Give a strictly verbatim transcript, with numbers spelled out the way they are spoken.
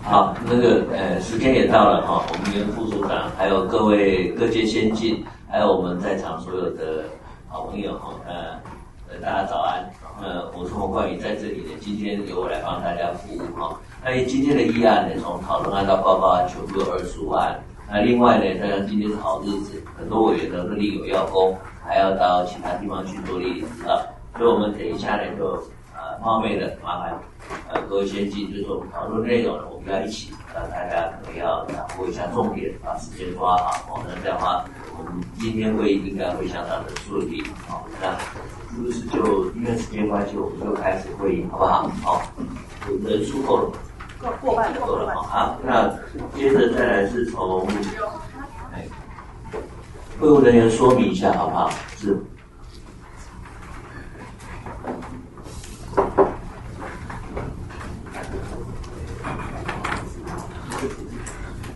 好，那个呃，时间也到了哈、哦，我们跟副处长，还有各位各界先进，还有我们在场所有的好朋友哈，呃，呃，大家早安。呃，我是洪冠宇，在这里呢，今天由我来帮大家服务哈。那今天的议案呢，从讨论案到报告案全部有二十五案。那另外呢，当然今天是好日子，很多委员呢都另有要功，还要到其他地方去做历史啊。所以我们等一下呢，就呃冒昧的麻烦呃各位先进，就是我们讨论内容呢，我们要一起让大家可能要掌握一下重点，把时间抓好。哦，那这样的话，我们今天会议应该会相当的顺利。好，那是不是就因为时间关系，我们就开始会议，好不好？好，人数够了吗？ 过半够了。好，那接着再来是从哎会务人员说明一下，好不好？是